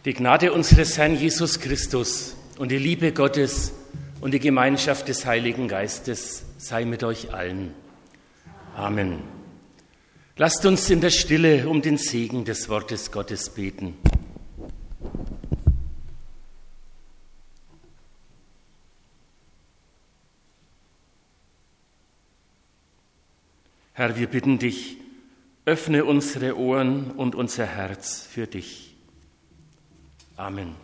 Die Gnade unseres Herrn Jesus Christus und die Liebe Gottes und die Gemeinschaft des Heiligen Geistes sei mit euch allen. Amen. Lasst uns in der Stille um den Segen des Wortes Gottes beten. Herr, wir bitten dich, öffne unsere Ohren und unser Herz für dich. Amen.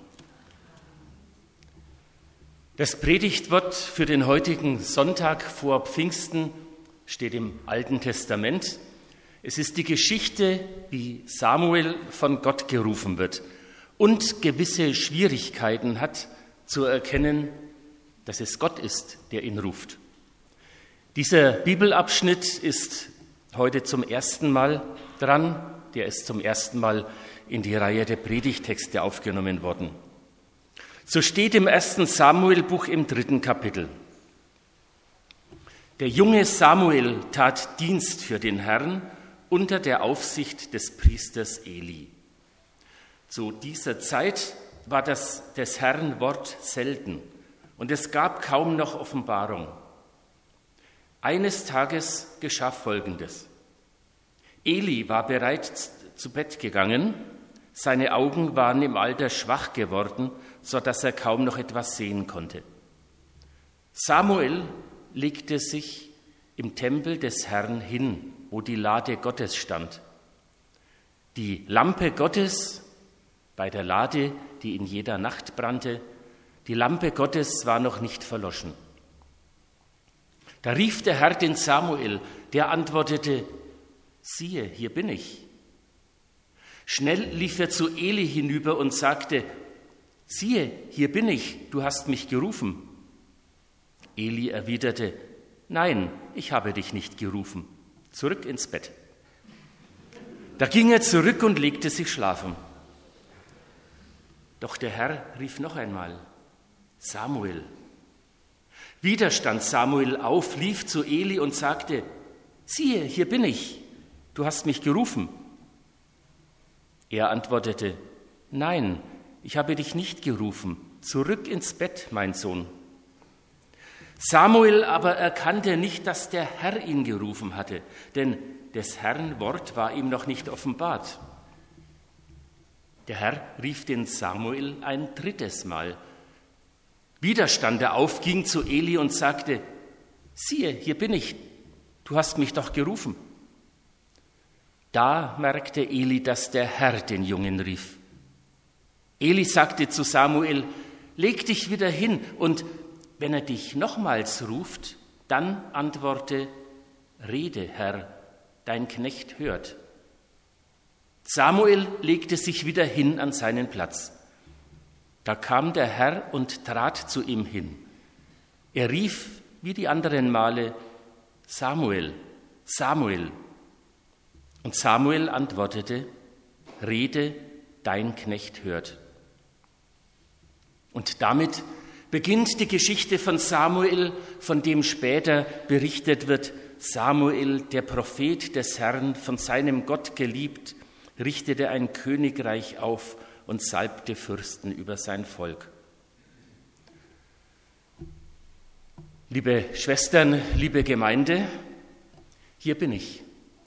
Das Predigtwort für den heutigen Sonntag vor Pfingsten steht im Alten Testament. Es ist die Geschichte, wie Samuel von Gott gerufen wird und gewisse Schwierigkeiten hat, zu erkennen, dass es Gott ist, der ihn ruft. Dieser Bibelabschnitt ist heute zum ersten Mal dran. Der ist zum ersten Mal in die Reihe der Predigttexte aufgenommen worden. So steht im 1. Samuel-Buch im 3. Kapitel. Der junge Samuel tat Dienst für den Herrn unter der Aufsicht des Priesters Eli. Zu dieser Zeit war das des Herrn Wort selten und es gab kaum noch Offenbarung. Eines Tages geschah Folgendes. Eli war bereits zu Bett gegangen, seine Augen waren im Alter schwach geworden, so dass er kaum noch etwas sehen konnte. Samuel legte sich im Tempel des Herrn hin, wo die Lade Gottes stand. Die Lampe Gottes bei der Lade, die in jeder Nacht brannte, die Lampe Gottes war noch nicht verloschen. Da rief der Herr den Samuel, der antwortete: Siehe, hier bin ich. Schnell lief er zu Eli hinüber und sagte: Siehe, hier bin ich, du hast mich gerufen. Eli erwiderte: Nein, ich habe dich nicht gerufen. Zurück ins Bett. Da ging er zurück und legte sich schlafen. Doch der Herr rief noch einmal: Samuel. Wieder stand Samuel auf, lief zu Eli und sagte: Siehe, hier bin ich, du hast mich gerufen. Er antwortete: Nein, ich habe dich nicht gerufen, zurück ins Bett, mein Sohn. Samuel aber erkannte nicht, dass der Herr ihn gerufen hatte, denn des Herrn Wort war ihm noch nicht offenbart. Der Herr rief den Samuel ein drittes Mal. Wieder stand er auf, ging zu Eli und sagte: Siehe, hier bin ich, du hast mich doch gerufen. Da merkte Eli, dass der Herr den Jungen rief. Eli sagte zu Samuel: Leg dich wieder hin und wenn er dich nochmals ruft, dann antworte: Rede, Herr, dein Knecht hört. Samuel legte sich wieder hin an seinen Platz. Da kam der Herr und trat zu ihm hin. Er rief wie die anderen Male: Samuel, Samuel. Und Samuel antwortete: Rede, dein Knecht hört. Und damit beginnt die Geschichte von Samuel, von dem später berichtet wird: Samuel, der Prophet des Herrn, von seinem Gott geliebt, richtete ein Königreich auf und salbte Fürsten über sein Volk. Liebe Schwestern, liebe Gemeinde, hier bin ich.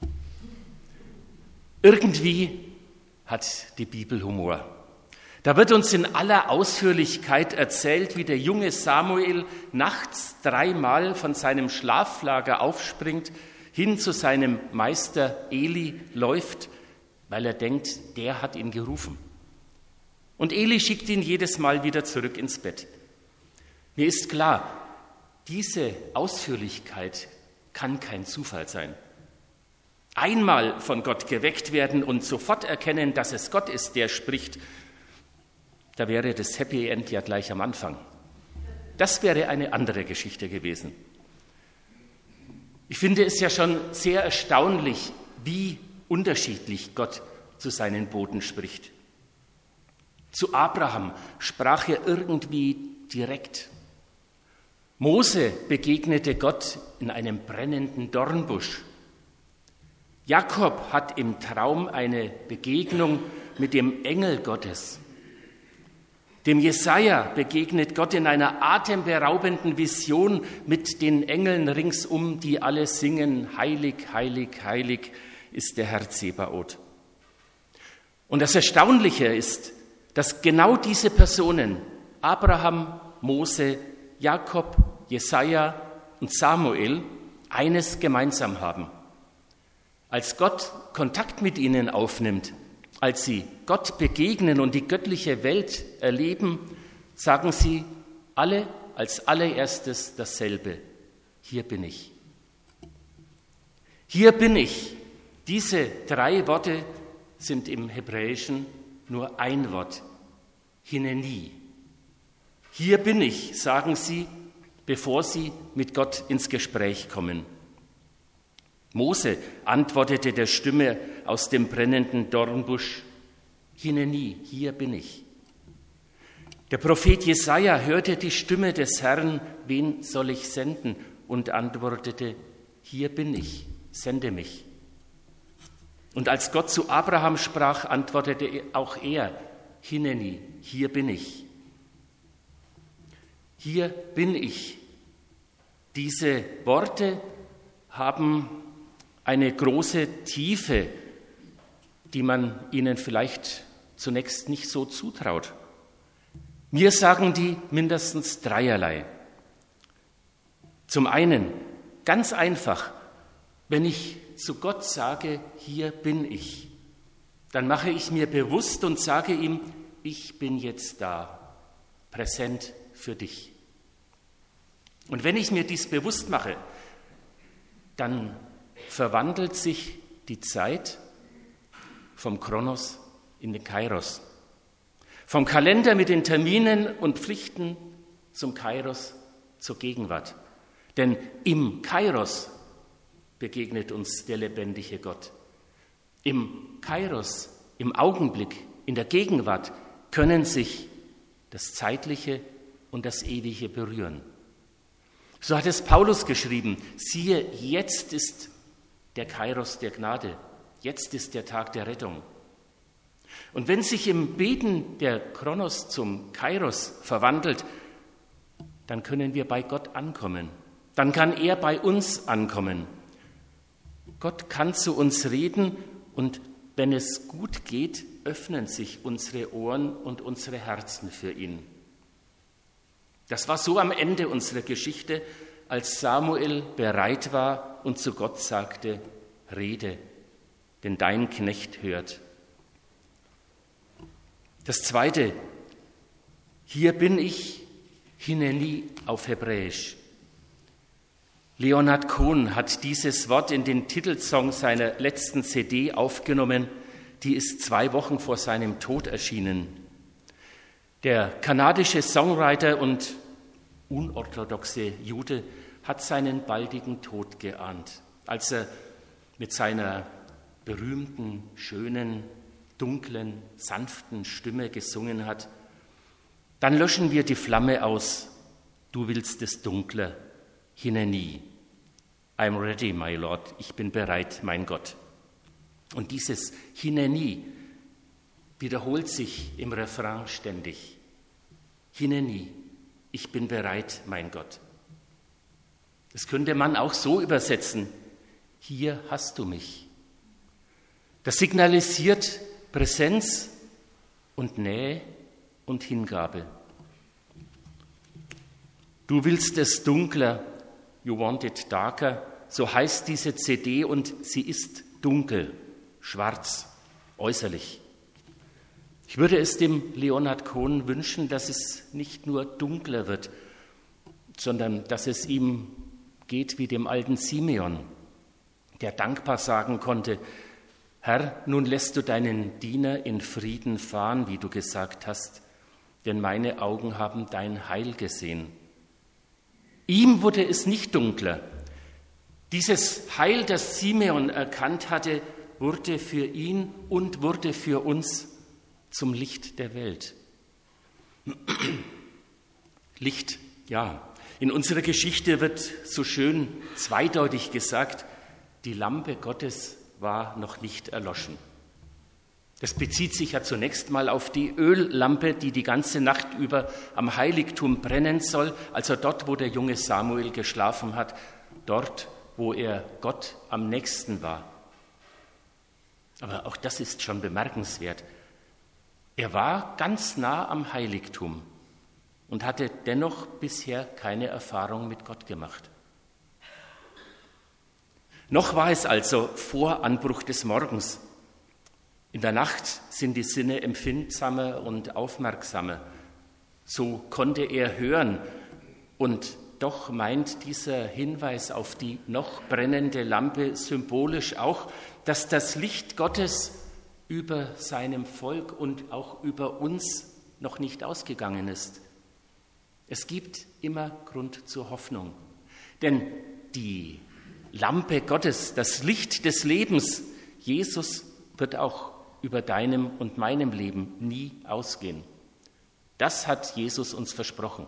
Irgendwie hat die Bibel Humor. Da wird uns in aller Ausführlichkeit erzählt, wie der junge Samuel nachts 3-mal von seinem Schlaflager aufspringt, hin zu seinem Meister Eli läuft, weil er denkt, der hat ihn gerufen. Und Eli schickt ihn jedes Mal wieder zurück ins Bett. Mir ist klar, diese Ausführlichkeit kann kein Zufall sein. Einmal von Gott geweckt werden und sofort erkennen, dass es Gott ist, der spricht, da wäre das Happy End ja gleich am Anfang. Das wäre eine andere Geschichte gewesen. Ich finde es ja schon sehr erstaunlich, wie unterschiedlich Gott zu seinen Boten spricht. Zu Abraham sprach er irgendwie direkt. Mose begegnete Gott in einem brennenden Dornbusch. Jakob hat im Traum eine Begegnung mit dem Engel Gottes. Dem Jesaja begegnet Gott in einer atemberaubenden Vision mit den Engeln ringsum, die alle singen, heilig, heilig, heilig ist der Herr Zebaoth. Und das Erstaunliche ist, dass genau diese Personen, Abraham, Mose, Jakob, Jesaja und Samuel, eines gemeinsam haben. Als Gott Kontakt mit ihnen aufnimmt, als sie Gott begegnen und die göttliche Welt erleben, sagen sie alle als allererstes dasselbe. Hier bin ich. Hier bin ich. Diese 3 Worte sind im Hebräischen nur ein Wort. Hineni. Hier bin ich, sagen sie, bevor sie mit Gott ins Gespräch kommen. Mose antwortete der Stimme aus dem brennenden Dornbusch, Hineni, hier bin ich. Der Prophet Jesaja hörte die Stimme des Herrn, wen soll ich senden? Und antwortete, hier bin ich, sende mich. Und als Gott zu Abraham sprach, antwortete auch er, Hineni, hier bin ich. Hier bin ich. Diese Worte haben eine große Tiefe, die man ihnen vielleicht zunächst nicht so zutraut. Mir sagen die mindestens dreierlei. Zum einen, ganz einfach, wenn ich zu Gott sage, hier bin ich, dann mache ich mir bewusst und sage ihm, ich bin jetzt da, präsent für dich. Und wenn ich mir dies bewusst mache, dann verwandelt sich die Zeit vom Chronos in den Kairos. Vom Kalender mit den Terminen und Pflichten zum Kairos, zur Gegenwart. Denn im Kairos begegnet uns der lebendige Gott. Im Kairos, im Augenblick, in der Gegenwart können sich das Zeitliche und das Ewige berühren. So hat es Paulus geschrieben, siehe, jetzt ist der Kairos der Gnade, jetzt ist der Tag der Rettung. Und wenn sich im Beten der Chronos zum Kairos verwandelt, dann können wir bei Gott ankommen. Dann kann er bei uns ankommen. Gott kann zu uns reden und wenn es gut geht, öffnen sich unsere Ohren und unsere Herzen für ihn. Das war so am Ende unserer Geschichte, als Samuel bereit war und zu Gott sagte, rede, denn dein Knecht hört. Das Zweite, hier bin ich, Hineni auf Hebräisch. Leonhard Cohen hat dieses Wort in den Titelsong seiner letzten CD aufgenommen, die ist 2 Wochen vor seinem Tod erschienen. Der kanadische Songwriter und unorthodoxe Jude hat seinen baldigen Tod geahnt, als er mit seiner berühmten, schönen, dunklen, sanften Stimme gesungen hat. Dann löschen wir die Flamme aus, du willst es dunkler, Hineni. I'm ready, my Lord, ich bin bereit, mein Gott. Und dieses Hineni wiederholt sich im Refrain ständig. Hineni, ich bin bereit, mein Gott. Das könnte man auch so übersetzen. Hier hast du mich. Das signalisiert Präsenz und Nähe und Hingabe. Du willst es dunkler, you want it darker, so heißt diese CD und sie ist dunkel, schwarz, äußerlich. Ich würde es dem Leonhard Cohen wünschen, dass es nicht nur dunkler wird, sondern dass es ihm geht wie dem alten Simeon, der dankbar sagen konnte, Herr, nun lässt du deinen Diener in Frieden fahren, wie du gesagt hast, denn meine Augen haben dein Heil gesehen. Ihm wurde es nicht dunkler. Dieses Heil, das Simeon erkannt hatte, wurde für ihn und wurde für uns zum Licht der Welt. Licht, ja. In unserer Geschichte wird so schön zweideutig gesagt, die Lampe Gottes war noch nicht erloschen. Das bezieht sich ja zunächst mal auf die Öllampe, die die ganze Nacht über am Heiligtum brennen soll, also dort, wo der junge Samuel geschlafen hat, dort, wo er Gott am nächsten war. Aber auch das ist schon bemerkenswert. Er war ganz nah am Heiligtum und hatte dennoch bisher keine Erfahrung mit Gott gemacht. Noch war es also vor Anbruch des Morgens. In der Nacht sind die Sinne empfindsamer und aufmerksamer. So konnte er hören. Und doch meint dieser Hinweis auf die noch brennende Lampe symbolisch auch, dass das Licht Gottes über seinem Volk und auch über uns noch nicht ausgegangen ist. Es gibt immer Grund zur Hoffnung. Denn die Lampe Gottes, das Licht des Lebens, Jesus, wird auch über deinem und meinem Leben nie ausgehen. Das hat Jesus uns versprochen.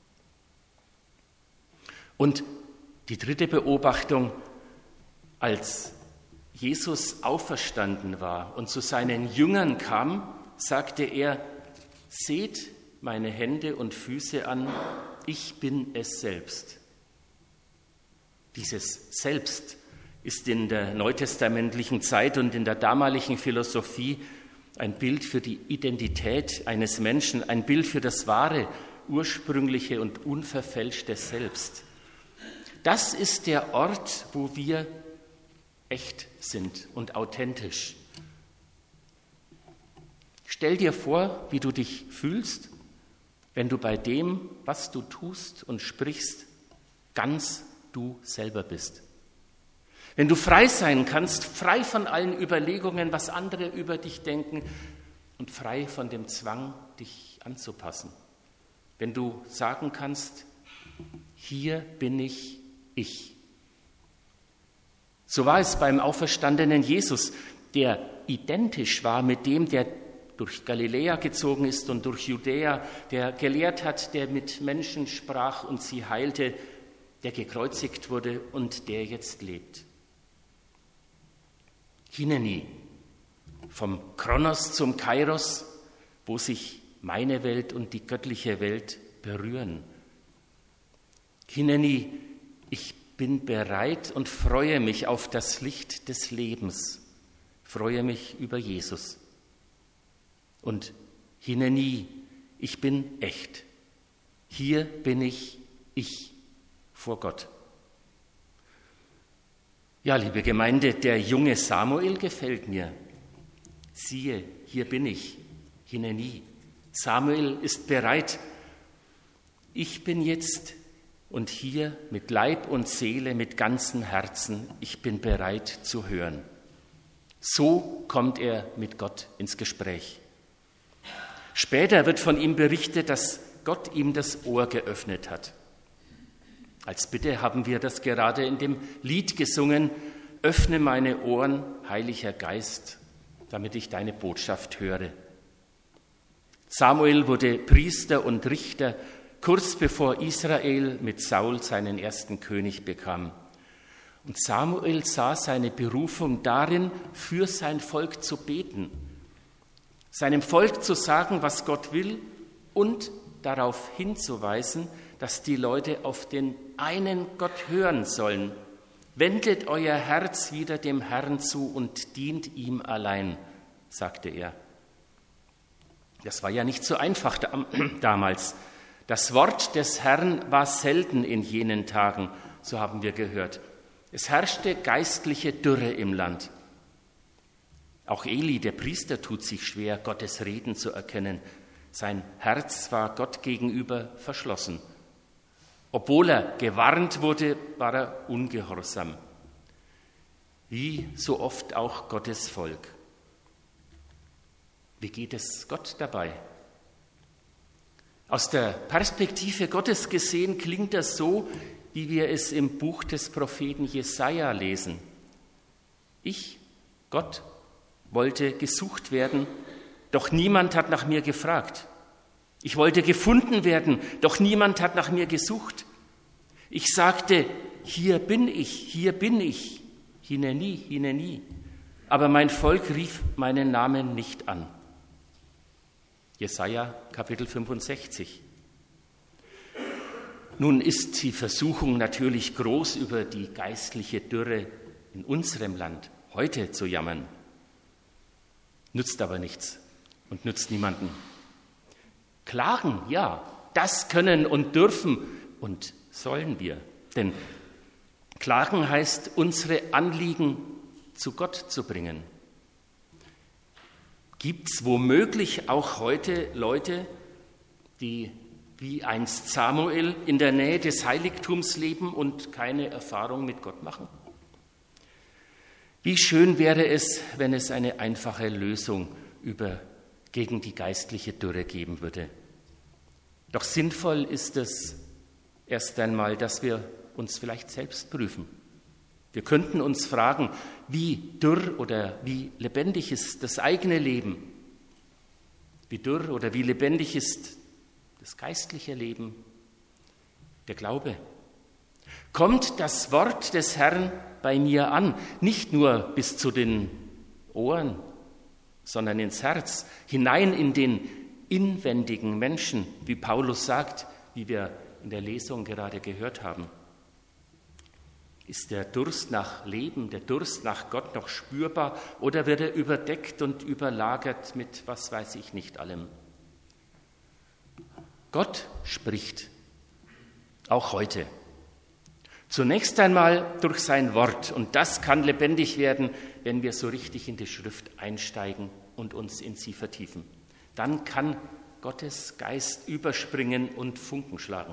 Und die dritte Beobachtung, als Jesus auferstanden war und zu seinen Jüngern kam, sagte er, seht meine Hände und Füße an, ich bin es selbst. Dieses Selbst ist in der neutestamentlichen Zeit und in der damaligen Philosophie ein Bild für die Identität eines Menschen, ein Bild für das wahre, ursprüngliche und unverfälschte Selbst. Das ist der Ort, wo wir echt sind und authentisch. Stell dir vor, wie du dich fühlst, wenn du bei dem, was du tust und sprichst, ganz du selber bist. Wenn du frei sein kannst, frei von allen Überlegungen, was andere über dich denken und frei von dem Zwang, dich anzupassen. Wenn du sagen kannst, hier bin ich. So war es beim auferstandenen Jesus, der identisch war mit dem, der durch Galiläa gezogen ist und durch Judäa, der gelehrt hat, der mit Menschen sprach und sie heilte, der gekreuzigt wurde und der jetzt lebt. Hineni, vom Kronos zum Kairos, wo sich meine Welt und die göttliche Welt berühren. Hineni, ich bin bereit und freue mich auf das Licht des Lebens, freue mich über Jesus. Und Hineni, ich bin echt. Hier bin ich vor Gott. Ja, liebe Gemeinde, der junge Samuel gefällt mir. Siehe, hier bin ich, Hineni. Samuel ist bereit. Ich bin jetzt und hier mit Leib und Seele, mit ganzem Herzen, ich bin bereit zu hören. So kommt er mit Gott ins Gespräch. Später wird von ihm berichtet, dass Gott ihm das Ohr geöffnet hat. Als Bitte haben wir das gerade in dem Lied gesungen, öffne meine Ohren, Heiliger Geist, damit ich deine Botschaft höre. Samuel wurde Priester und Richter, kurz bevor Israel mit Saul seinen ersten König bekam. Und Samuel sah seine Berufung darin, für sein Volk zu beten, seinem Volk zu sagen, was Gott will und darauf hinzuweisen, dass die Leute auf den einen Gott hören sollen. Wendet euer Herz wieder dem Herrn zu und dient ihm allein, sagte er. Das war ja nicht so einfach damals. Das Wort des Herrn war selten in jenen Tagen, so haben wir gehört. Es herrschte geistliche Dürre im Land. Auch Eli, der Priester, tut sich schwer, Gottes Reden zu erkennen. Sein Herz war Gott gegenüber verschlossen. Obwohl er gewarnt wurde, war er ungehorsam. Wie so oft auch Gottes Volk. Wie geht es Gott dabei? Aus der Perspektive Gottes gesehen klingt das so, wie wir es im Buch des Propheten Jesaja lesen. Ich, Gott, wollte gesucht werden, doch niemand hat nach mir gefragt. Ich wollte gefunden werden, doch niemand hat nach mir gesucht. Ich sagte, hier bin ich, Hineni, Hineni. aber mein Volk rief meinen Namen nicht an. Jesaja Kapitel 65. Nun ist die Versuchung natürlich groß, über die geistliche Dürre in unserem Land heute zu jammern. Nützt aber nichts und nützt niemanden. Klagen, ja, das können und dürfen und sollen wir. Denn klagen heißt, unsere Anliegen zu Gott zu bringen. Gibt es womöglich auch heute Leute, die wie einst Samuel in der Nähe des Heiligtums leben und keine Erfahrung mit Gott machen? Wie schön wäre es, wenn es eine einfache Lösung gegen die geistliche Dürre geben würde. Doch sinnvoll ist es erst einmal, dass wir uns vielleicht selbst prüfen. Wir könnten uns fragen, wie dürr oder wie lebendig ist das eigene Leben? Wie dürr oder wie lebendig ist das geistliche Leben, der Glaube? Kommt das Wort des Herrn bei mir an, nicht nur bis zu den Ohren, sondern ins Herz, hinein in den inwendigen Menschen, wie Paulus sagt, wie wir in der Lesung gerade gehört haben? Ist der Durst nach Leben, der Durst nach Gott noch spürbar oder wird er überdeckt und überlagert mit was weiß ich nicht allem? Gott spricht, auch heute. Zunächst einmal durch sein Wort. Und das kann lebendig werden, wenn wir so richtig in die Schrift einsteigen und uns in sie vertiefen. Dann kann Gottes Geist überspringen und Funken schlagen.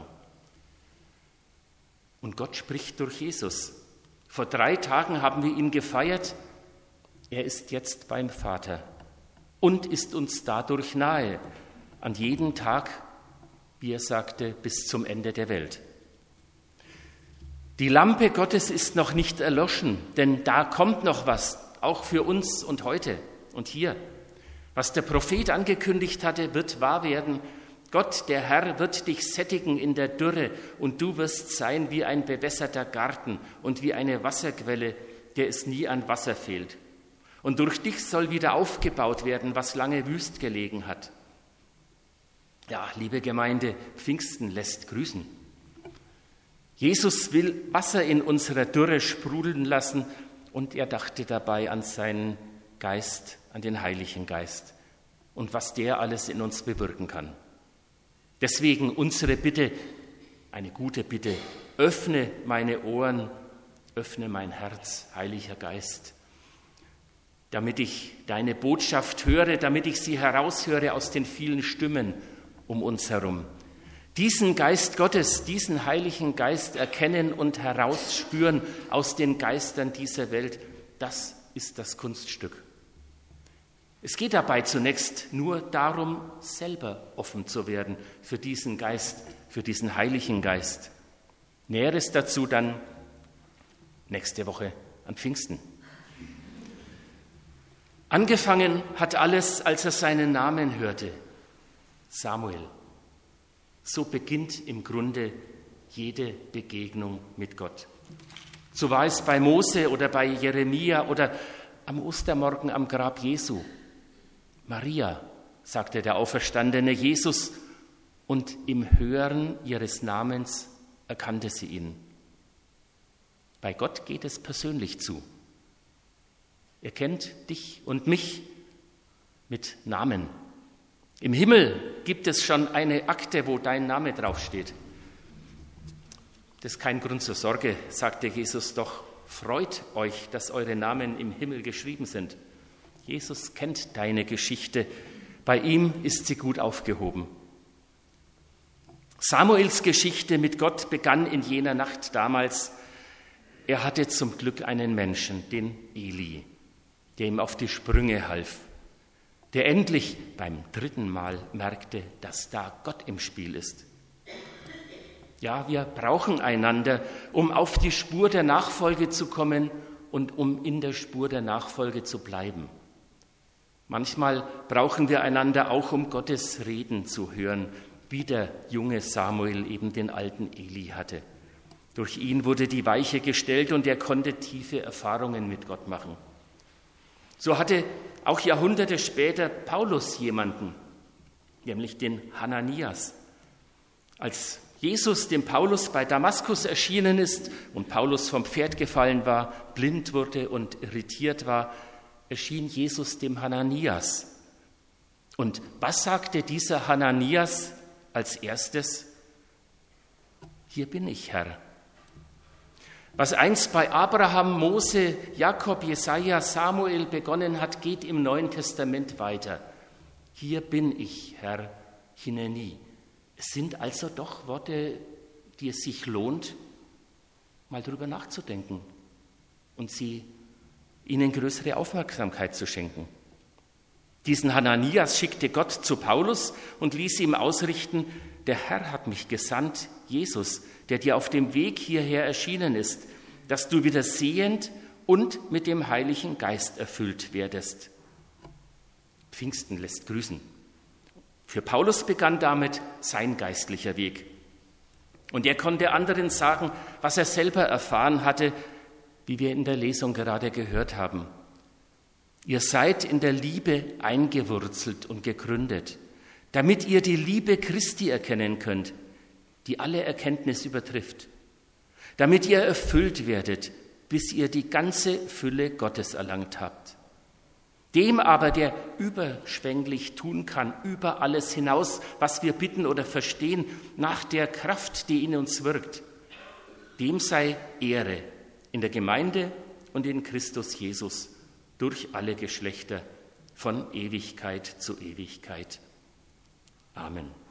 Und Gott spricht durch Jesus. Vor 3 Tagen haben wir ihn gefeiert. Er ist jetzt beim Vater und ist uns dadurch nahe, an jedem Tag, wie er sagte, bis zum Ende der Welt. Die Lampe Gottes ist noch nicht erloschen, denn da kommt noch was, auch für uns und heute und hier. Was der Prophet angekündigt hatte, wird wahr werden. Gott, der Herr, wird dich sättigen in der Dürre und du wirst sein wie ein bewässerter Garten und wie eine Wasserquelle, der es nie an Wasser fehlt. Und durch dich soll wieder aufgebaut werden, was lange wüst gelegen hat. Ja, liebe Gemeinde, Pfingsten lässt grüßen. Jesus will Wasser in unserer Dürre sprudeln lassen und er dachte dabei an seinen Geist, an den Heiligen Geist und was der alles in uns bewirken kann. Deswegen unsere Bitte, eine gute Bitte, öffne meine Ohren, öffne mein Herz, Heiliger Geist, damit ich deine Botschaft höre, damit ich sie heraushöre aus den vielen Stimmen um uns herum. Diesen Geist Gottes, diesen Heiligen Geist erkennen und herausspüren aus den Geistern dieser Welt, das ist das Kunststück. Es geht dabei zunächst nur darum, selber offen zu werden für diesen Geist, für diesen Heiligen Geist. Näheres dazu dann nächste Woche an Pfingsten. Angefangen hat alles, als er seinen Namen hörte, Samuel. So beginnt im Grunde jede Begegnung mit Gott. So war es bei Mose oder bei Jeremia oder am Ostermorgen am Grab Jesu. Maria, sagte der auferstandene Jesus, und im Hören ihres Namens erkannte sie ihn. Bei Gott geht es persönlich zu. Er kennt dich und mich mit Namen. Im Himmel gibt es schon eine Akte, wo dein Name draufsteht. Das ist kein Grund zur Sorge, sagte Jesus, doch freut euch, dass eure Namen im Himmel geschrieben sind. Jesus kennt deine Geschichte, bei ihm ist sie gut aufgehoben. Samuels Geschichte mit Gott begann in jener Nacht damals. Er hatte zum Glück einen Menschen, den Eli, der ihm auf die Sprünge half, der endlich beim 3. Mal merkte, dass da Gott im Spiel ist. Ja, wir brauchen einander, um auf die Spur der Nachfolge zu kommen und um in der Spur der Nachfolge zu bleiben. Manchmal brauchen wir einander auch, um Gottes Reden zu hören, wie der junge Samuel eben den alten Eli hatte. Durch ihn wurde die Weiche gestellt und er konnte tiefe Erfahrungen mit Gott machen. So hatte auch Jahrhunderte später Paulus jemanden, nämlich den Hananias. Als Jesus dem Paulus bei Damaskus erschienen ist und Paulus vom Pferd gefallen war, blind wurde und irritiert war, erschien Jesus dem Hananias. Und was sagte dieser Hananias als erstes? Hier bin ich, Herr. Was einst bei Abraham, Mose, Jakob, Jesaja, Samuel begonnen hat, geht im Neuen Testament weiter. Hier bin ich, Herr, Hineni. Es sind also doch Worte, die es sich lohnt, mal drüber nachzudenken und ihnen größere Aufmerksamkeit zu schenken. Diesen Hananias schickte Gott zu Paulus und ließ ihm ausrichten: Der Herr hat mich gesandt, Jesus, der dir auf dem Weg hierher erschienen ist, dass du wieder sehend und mit dem Heiligen Geist erfüllt werdest. Pfingsten lässt grüßen. Für Paulus begann damit sein geistlicher Weg. Und er konnte anderen sagen, was er selber erfahren hatte, wie wir in der Lesung gerade gehört haben. Ihr seid in der Liebe eingewurzelt und gegründet, damit ihr die Liebe Christi erkennen könnt, die alle Erkenntnis übertrifft, damit ihr erfüllt werdet, bis ihr die ganze Fülle Gottes erlangt habt. Dem aber, der überschwänglich tun kann, über alles hinaus, was wir bitten oder verstehen, nach der Kraft, die in uns wirkt, dem sei Ehre in der Gemeinde und in Christus Jesus durch alle Geschlechter von Ewigkeit zu Ewigkeit. Amen.